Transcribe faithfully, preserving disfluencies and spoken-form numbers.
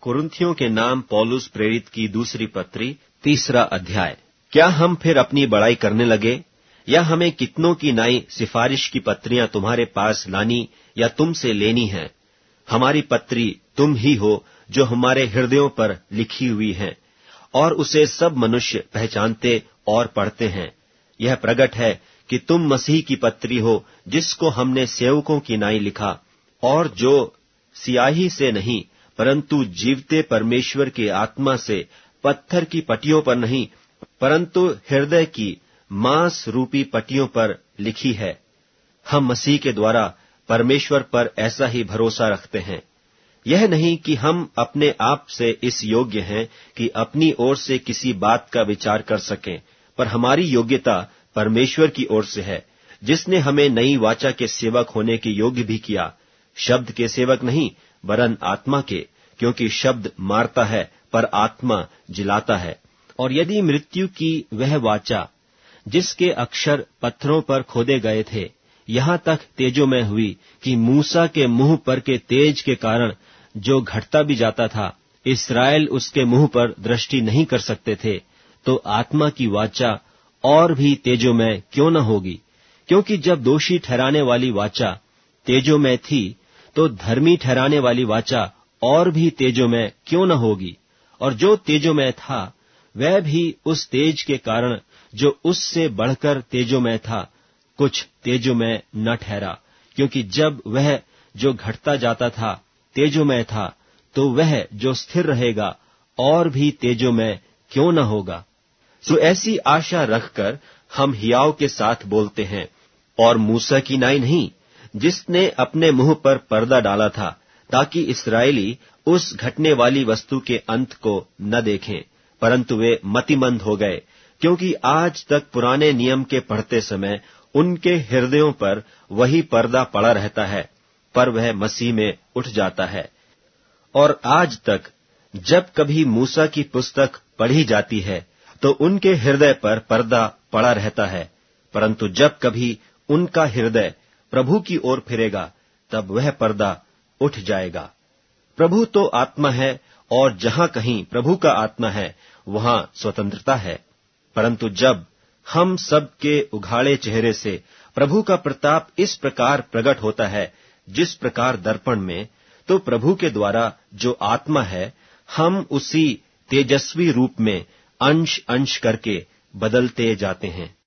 कुरिन्थियों के नाम पौलुस प्रेरित की दूसरी पत्री, तीसरा अध्याय। क्या हम फिर अपनी बड़ाई करने लगे, या हमें कितनों की नई सिफारिश की पत्रियां तुम्हारे पास लानी या तुमसे लेनी है? हमारी पत्री तुम ही हो जो हमारे हृदयों पर लिखी हुई है, और उसे सब मनुष्य पहचानते और पढ़ते हैं। यह प्रगट है कि तुम मसीह की पत्री हो, जिसको हमने सेवकों की नाई लिखा, और जो सियाही से नहीं परंतु जीवते परमेश्वर की आत्मा से पत्थर की पटियों पर नहीं परंतु हृदय की मांस रूपी पटियों पर लिखी है। हम मसीह के द्वारा परमेश्वर पर ऐसा ही भरोसा रखते हैं। यह नहीं कि हम अपने आप से इस योग्य हैं कि अपनी ओर से किसी बात का विचार कर सकें, पर हमारी योग्यता परमेश्वर की ओर से है, जिसने हमें नई वाचा के सेवक होने के योग्य भी किया, शब्द के सेवक नहीं वरन आत्मा के, क्योंकि शब्द मारता है पर आत्मा जिलाता है। और यदि मृत्यु की वह वाचा जिसके अक्षर पत्थरों पर खोदे गए थे यहाँ तक तेजोमय हुई कि मूसा के मुंह पर के तेज के कारण जो घटता भी जाता था, इस्राएल उसके मुंह पर दृष्टि नहीं कर सकते थे, तो आत्मा की वाचा और भी तेजोमय क्यों न होगी? क्योंकि जब दोषी ठहराने वाली वाचा तेजोमय थी, तो धर्मी ठहराने वाली वाचा और भी तेजोमय क्यों न होगी? और जो तेजोमय था वह भी उस तेज के कारण जो उससे बढ़कर तेजोमय था कुछ तेजोमय न ठहरा, क्योंकि जब वह जो घटता जाता था तेजोमय था, तो वह जो स्थिर रहेगा और भी तेजोमय क्यों न होगा? सो ऐसी आशा रखकर हम हियाव के साथ बोलते हैं, और मूसा की नाई नहीं, जिसने अपने मुंह पर पर्दा डाला था, ताकि इस्राएली उस घटने वाली वस्तु के अंत को न देखें, परंतु वे मतिमंद हो गए, क्योंकि आज तक पुराने नियम के पढ़ते समय उनके हृदयों पर वही पर्दा पड़ा रहता है, पर वह मसीह में उठ जाता है। और आज तक जब कभी मूसा की पुस्तक पढ़ी जाती है, तो उनके हृदय पर पर्दा पड़ा रहता है, परंतु जब कभी उनका हृदय प्रभु की ओर फिरेगा, तब वह पर्दा उठ जाएगा। प्रभु तो आत्मा है, और जहां कहीं प्रभु का आत्मा है वहां स्वतंत्रता है। परंतु जब हम सब के उघाड़े चेहरे से प्रभु का प्रताप इस प्रकार प्रकट होता है, जिस प्रकार दर्पण में, तो प्रभु के द्वारा जो आत्मा है, हम उसी तेजस्वी रूप में अंश अंश करके बदलते जाते हैं।